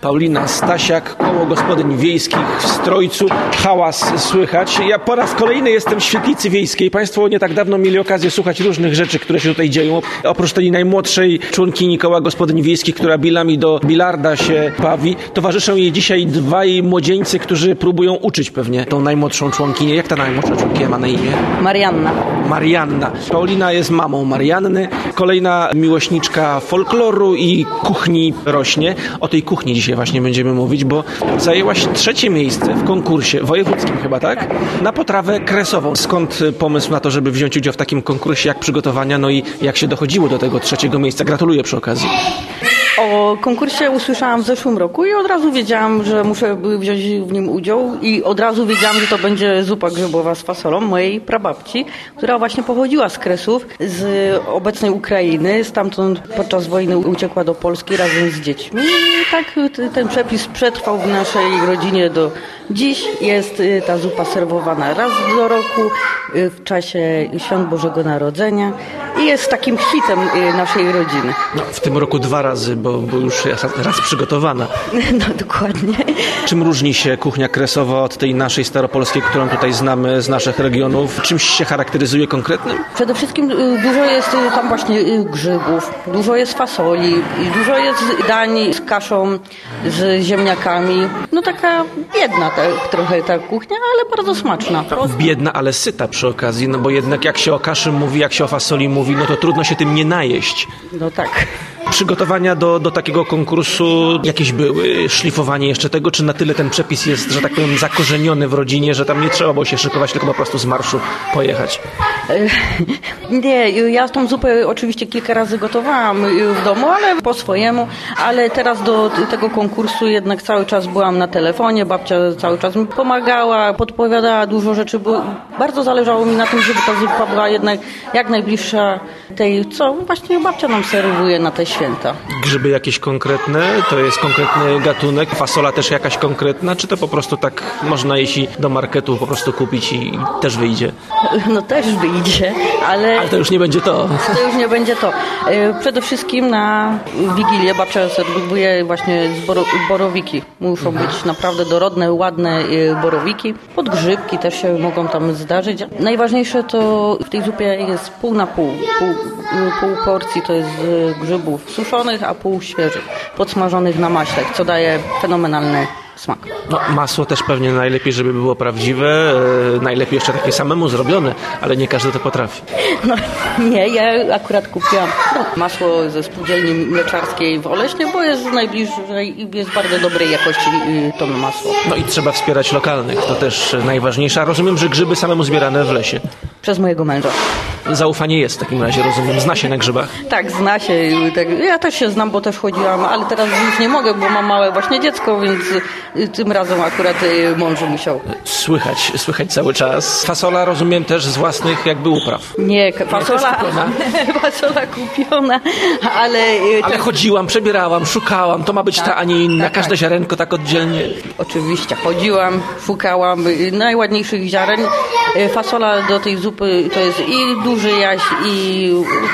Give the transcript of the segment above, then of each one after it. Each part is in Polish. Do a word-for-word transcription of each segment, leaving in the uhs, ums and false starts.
Paulina Stasiak, Koło Gospodyń Wiejskich w Strojcu. Hałas słychać. Ja po raz kolejny jestem w Świetlicy Wiejskiej. Państwo nie tak dawno mieli okazję słuchać różnych rzeczy, które się tutaj dzieją. Oprócz tej najmłodszej członkini Koła Gospodyń Wiejskich, która bilami do bilarda się bawi, towarzyszą jej dzisiaj dwaj młodzieńcy, którzy próbują uczyć pewnie tą najmłodszą członkinię. Jak ta najmłodsza członkina ma na imię? Marianna. Marianna. Paulina jest mamą Marianny. Kolejna miłośniczka folkloru i kuchni rośnie. O tej kuchni dzisiaj właśnie będziemy mówić, bo zajęłaś trzecie miejsce w konkursie wojewódzkim chyba, tak? Na potrawę kresową. Skąd pomysł na to, żeby wziąć udział w takim konkursie, jak przygotowania, no i jak się dochodziło do tego trzeciego miejsca? Gratuluję przy okazji. O konkursie usłyszałam w zeszłym roku i od razu wiedziałam, że muszę wziąć w nim udział i od razu wiedziałam, że to będzie zupa grzybowa z fasolą mojej prababci, która właśnie pochodziła z Kresów, z obecnej Ukrainy. Stamtąd podczas wojny uciekła do Polski razem z dziećmi i tak ten przepis przetrwał w naszej rodzinie do dziś. Jest ta zupa serwowana raz do roku w czasie Świąt Bożego Narodzenia i jest takim hitem naszej rodziny. No, w tym roku dwa razy, bo, bo już jest raz przygotowana. No dokładnie. Czym różni się kuchnia kresowa od tej naszej staropolskiej, którą tutaj znamy z naszych regionów? Czymś się charakteryzuje konkretnym? Przede wszystkim dużo jest tam właśnie grzybów, dużo jest fasoli, dużo jest dań z kaszą, z ziemniakami. No taka biedna ta, trochę ta kuchnia, ale bardzo smaczna. Biedna, ale syta przy okazji, no bo jednak jak się o kaszy mówi, jak się o fasoli mówi, no to trudno się tym nie najeść. No tak. Przygotowania do, do takiego konkursu jakieś były? Szlifowanie jeszcze tego? Czy na tyle ten przepis jest, że tak powiem, zakorzeniony w rodzinie, że tam nie trzeba było się szykować, tylko po prostu z marszu pojechać? Nie, ja tą zupę oczywiście kilka razy gotowałam w domu, ale po swojemu, ale teraz do tego konkursu jednak cały czas byłam na telefonie, babcia cały czas mi pomagała, podpowiadała dużo rzeczy, bo bardzo zależało mi na tym, żeby ta zupa była jednak jak najbliższa tej, co właśnie babcia nam serwuje na te święta. Grzyby jakieś konkretne? To jest konkretny gatunek? Fasola też jakaś konkretna? Czy to po prostu tak można, jeśli do marketu po prostu kupić i też wyjdzie? No też wyjdzie, ale... Ale to już nie będzie to. To już nie będzie to. Przede wszystkim na Wigilię babcia serwuje właśnie z boro, borowiki. Muszą być naprawdę dorodne, ładne borowiki. Podgrzybki też się mogą tam zdarzyć. Najważniejsze to w tej zupie jest pół na pół. Pół, pół porcji to jest grzybów suszonych, a pół świeżych, podsmażonych na maśle, co daje fenomenalny smak. No, masło też pewnie najlepiej, żeby było prawdziwe, e, najlepiej jeszcze takie samemu zrobione, ale nie każdy to potrafi. No nie, ja akurat kupiłam no, masło ze spółdzielni mleczarskiej w Oleśnie, bo jest najbliżej i jest bardzo dobrej jakości to masło. No i trzeba wspierać lokalnych, to też najważniejsze. A rozumiem, że grzyby samemu zbierane w lesie. Przez mojego męża. Zaufanie jest w takim razie, rozumiem. Zna się na grzybach. Tak, zna się. Tak. Ja też się znam, bo też chodziłam, ale teraz już nie mogę, bo mam małe właśnie dziecko, więc tym razem akurat mąż musiał. Słychać, słychać cały czas. Fasola rozumiem też z własnych jakby upraw. Nie, fasola, fasola kupiona, ale... Ale chodziłam, przebierałam, szukałam, to ma być tak, ta, a nie inna, tak, każde tak. ziarenko tak oddzielnie. Oczywiście, chodziłam, szukałam najładniejszych ziaren. Fasola do tej zupy to jest i duży jaś, i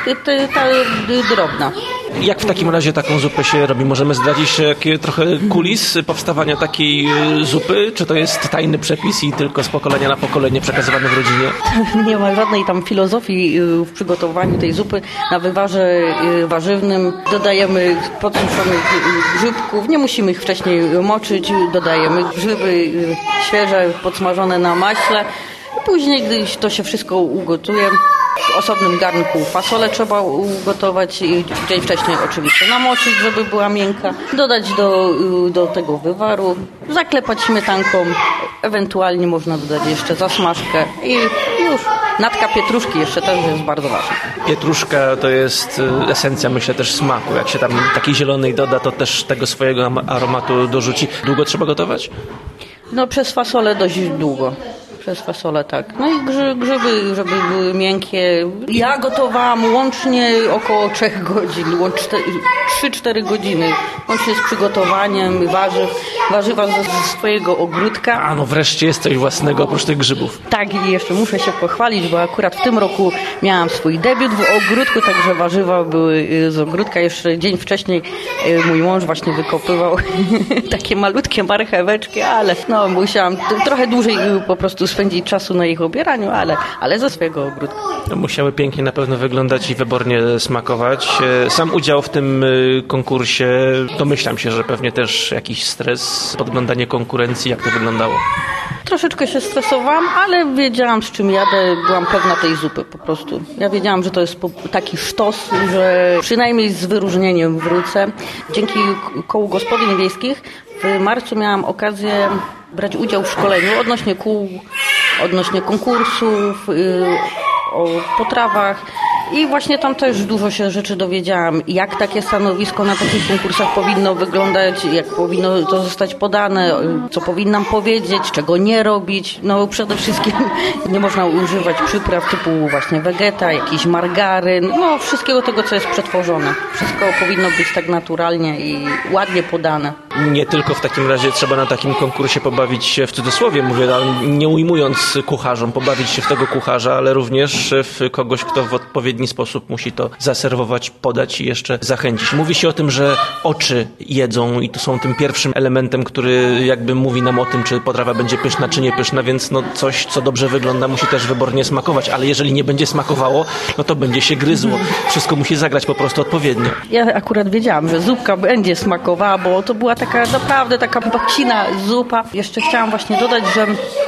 ta drobna. Jak w takim razie taką zupę się robi? Możemy zdradzić jakie trochę kulis powstawania takiej zupy? Czy to jest tajny przepis i tylko z pokolenia na pokolenie przekazywany w rodzinie? Nie ma żadnej tam filozofii w przygotowaniu tej zupy. Na wywarze warzywnym dodajemy podsuszonych grzybków. Nie musimy ich wcześniej moczyć. Dodajemy grzyby świeże, podsmażone na maśle. Później, gdy to się wszystko ugotuje, w osobnym garnku fasolę trzeba ugotować i dzień wcześniej oczywiście namoczyć, żeby była miękka. Dodać do, do tego wywaru, zaklepać śmietanką, ewentualnie można dodać jeszcze zasmażkę i już. Natka pietruszki jeszcze też jest bardzo ważna. Pietruszka to jest esencja, myślę, też smaku. Jak się tam takiej zielonej doda, to też tego swojego aromatu dorzuci. Długo trzeba gotować? No przez fasolę dość długo. Przez fasolę, tak. No i grzy, grzyby, żeby były miękkie. Ja gotowałam łącznie około trzech godzin, trzy cztery godziny. Łącznie z przygotowaniem warzyw. warzywa ze swojego ogródka. A no wreszcie jest coś własnego oprócz tych grzybów. Tak, i jeszcze muszę się pochwalić, bo akurat w tym roku miałam swój debiut w ogródku, także warzywa były z ogródka. Jeszcze dzień wcześniej mój mąż właśnie wykopywał takie malutkie marcheweczki, ale no musiałam trochę dłużej po prostu spędzić czasu na ich obieraniu, ale, ale ze swojego ogródka. No, musiały pięknie na pewno wyglądać i wybornie smakować. Sam udział w tym konkursie, domyślam się, że pewnie też jakiś stres, podglądanie konkurencji, jak to wyglądało? Troszeczkę się stresowałam, ale wiedziałam, z czym jadę, byłam pewna tej zupy po prostu. Ja wiedziałam, że to jest taki sztos, że przynajmniej z wyróżnieniem wrócę. Dzięki Kołu Gospodyń Wiejskich w marcu miałam okazję brać udział w szkoleniu odnośnie kół, odnośnie konkursów, yy, o potrawach. I właśnie tam też dużo się rzeczy dowiedziałam, jak takie stanowisko na takich konkursach powinno wyglądać, jak powinno to zostać podane, co powinnam powiedzieć, czego nie robić. No przede wszystkim nie można używać przypraw typu właśnie wegeta, jakiś margaryn, no wszystkiego tego, co jest przetworzone. Wszystko powinno być tak naturalnie i ładnie podane. Nie tylko w takim razie trzeba na takim konkursie pobawić się, w cudzysłowie mówię, ale nie ujmując kucharzom, pobawić się w tego kucharza, ale również w kogoś, kto w odpowiedni sposób musi to zaserwować, podać i jeszcze zachęcić. Mówi się o tym, że oczy jedzą i to są tym pierwszym elementem, który jakby mówi nam o tym, czy potrawa będzie pyszna, czy nie pyszna, więc no coś, co dobrze wygląda, musi też wybornie smakować, ale jeżeli nie będzie smakowało, no to będzie się gryzło. Wszystko musi zagrać po prostu odpowiednio. Ja akurat wiedziałam, że zupka będzie smakowała, bo to była taka naprawdę taka babcina zupa. Jeszcze chciałam właśnie dodać, że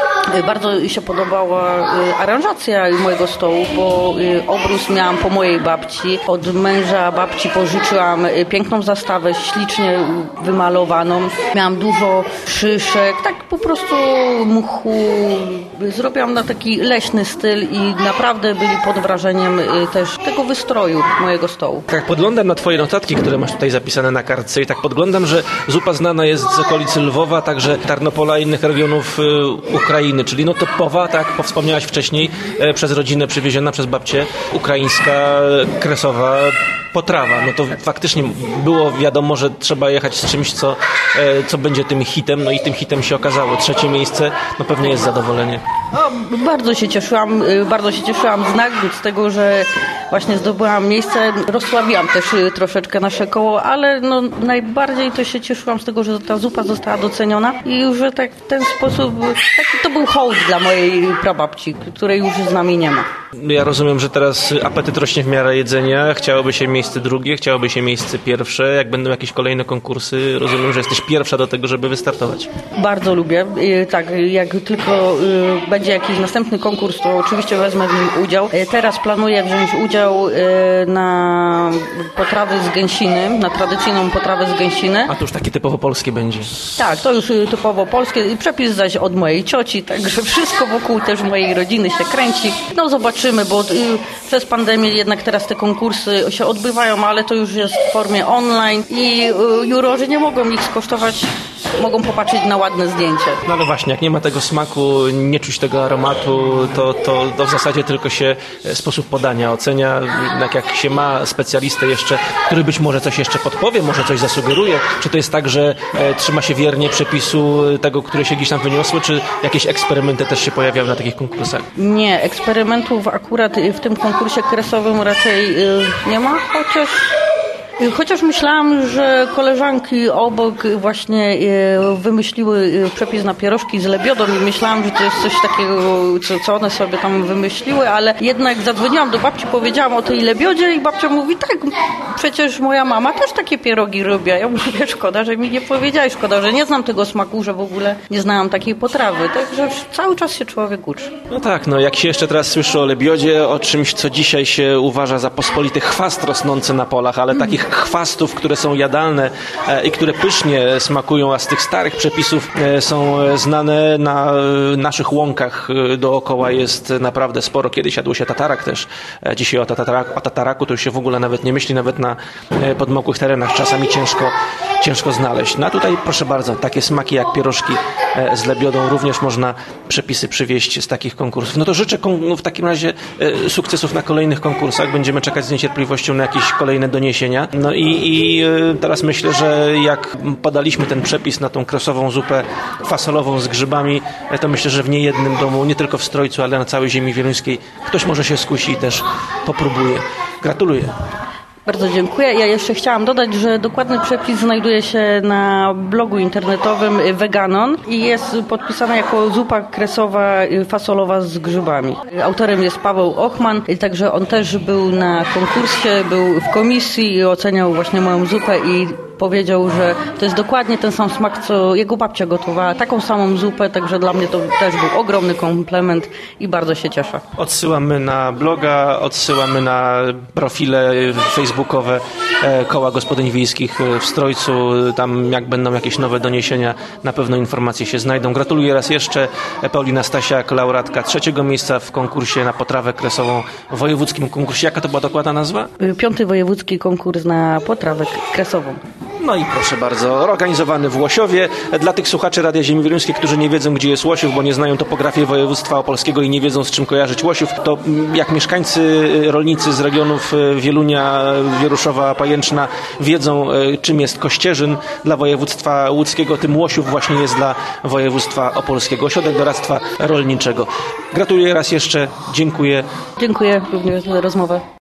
bardzo się podobała aranżacja mojego stołu, bo obrus miałam po mojej babci. Od męża babci pożyczyłam piękną zastawę, ślicznie wymalowaną. Miałam dużo szyszek, tak po prostu mchu. Zrobiłam na taki leśny styl i naprawdę byli pod wrażeniem też tego wystroju mojego stołu. Tak podglądam na twoje notatki, które masz tutaj zapisane na kartce i tak podglądam, że zupa znana jest z okolicy Lwowa, także Tarnopola i innych regionów Ukrainy, czyli no topowa, tak jak wspomniałaś wcześniej, przez rodzinę przywieziona przez babcię, ukraińska, kresowa potrawa. No to faktycznie było wiadomo, że trzeba jechać z czymś, co, co będzie tym hitem, no i tym hitem się okazało. Trzecie miejsce, no pewnie jest zadowolenie. O, bardzo się cieszyłam, bardzo się cieszyłam z nagród, z tego, że właśnie zdobyłam miejsce. Rozsławiłam też troszeczkę nasze koło, ale no najbardziej to się cieszyłam z tego, że ta zupa została doceniona i że tak w ten sposób, taki to był hołd dla mojej prababci, której już z nami nie ma. Ja rozumiem, że teraz apetyt rośnie w miarę jedzenia, chciałoby się miejsce drugie, chciałoby się miejsce pierwsze. Jak będą jakieś kolejne konkursy, rozumiem, że jesteś pierwsza do tego, żeby wystartować. Bardzo lubię. Tak, jak tylko będzie jakiś następny konkurs, to oczywiście wezmę w nim udział. Teraz planuję wziąć udział na potrawy z gęsiny, na tradycyjną potrawę z gęsiny. A to już takie typowo polskie będzie. Tak, to już typowo polskie. Przepis zaś od mojej cioci, także wszystko wokół też mojej rodziny się kręci. No zobaczymy, bo przez pandemię jednak teraz te konkursy się odbywają, ale to już jest w formie online i jurorzy nie mogą ich skosztować, mogą popatrzeć na ładne zdjęcie. No ale właśnie, jak nie ma tego smaku, nie czuć tego aromatu, to, to, to w zasadzie tylko się sposób podania ocenia. Jednak jak się ma specjalistę jeszcze, który być może coś jeszcze podpowie, może coś zasugeruje, czy to jest tak, że e, trzyma się wiernie przepisu tego, które się gdzieś tam wyniosły, czy jakieś eksperymenty też się pojawiały na takich konkursach? Nie, eksperymentów akurat w tym konkursie kresowym raczej y, nie ma, chociaż Chociaż myślałam, że koleżanki obok właśnie wymyśliły przepis na pierożki z lebiodą i myślałam, że to jest coś takiego, co, co one sobie tam wymyśliły, ale jednak zadzwoniłam do babci, powiedziałam o tej lebiodzie i babcia mówi, tak, przecież moja mama też takie pierogi robi. Ja mówię, szkoda, że mi nie powiedziałeś, szkoda, że nie znam tego smaku, że w ogóle nie znałam takiej potrawy. Także cały czas się człowiek uczy. No tak, no jak się jeszcze teraz słyszy o lebiodzie, o czymś, co dzisiaj się uważa za pospolity chwast rosnący na polach, ale mm. takich chwastów, które są jadalne e, i które pysznie smakują, a z tych starych przepisów e, są znane na e, naszych łąkach e, dookoła jest naprawdę sporo. Kiedyś jadło się tatarak też. E, dzisiaj o, tatarak, o tataraku to już się w ogóle nawet nie myśli, nawet na e, podmokłych terenach czasami ciężko, ciężko znaleźć. No a tutaj proszę bardzo, takie smaki jak pierożki z Lebiodą również można przepisy przywieźć z takich konkursów. No to życzę w takim razie sukcesów na kolejnych konkursach. Będziemy czekać z niecierpliwością na jakieś kolejne doniesienia. No i, i teraz myślę, że jak podaliśmy ten przepis na tą kresową zupę fasolową z grzybami, to myślę, że w niejednym domu, nie tylko w Strojcu, ale na całej ziemi wieluńskiej ktoś może się skusi i też popróbuje. Gratuluję. Bardzo dziękuję. Ja jeszcze chciałam dodać, że dokładny przepis znajduje się na blogu internetowym Veganon i jest podpisana jako zupa kresowa fasolowa z grzybami. Autorem jest Paweł Ochman, także on też był na konkursie, był w komisji i oceniał właśnie moją zupę i powiedział, że to jest dokładnie ten sam smak, co jego babcia gotowała, taką samą zupę, także dla mnie to też był ogromny komplement i bardzo się cieszę. Odsyłamy na bloga, odsyłamy na profile facebookowe Koła Gospodyń Wiejskich w Strojcu. Tam jak będą jakieś nowe doniesienia, na pewno informacje się znajdą. Gratuluję raz jeszcze. Paulina Stasiak, laureatka trzeciego miejsca w konkursie na potrawę kresową, w wojewódzkim konkursie. Jaka to była dokładna nazwa? Piąty wojewódzki konkurs na potrawę kresową. No i proszę bardzo, organizowany w Łosiowie. Dla tych słuchaczy Radia Ziemi Wieluńskiej, którzy nie wiedzą, gdzie jest Łosiów, bo nie znają topografii województwa opolskiego i nie wiedzą, z czym kojarzyć Łosiów, to jak mieszkańcy, rolnicy z regionów Wielunia, Wieruszowa, Pajęczna wiedzą, czym jest Kościerzyn dla województwa łódzkiego, tym Łosiów właśnie jest dla województwa opolskiego. Ośrodek doradztwa rolniczego. Gratuluję raz jeszcze, dziękuję. Dziękuję również za rozmowę.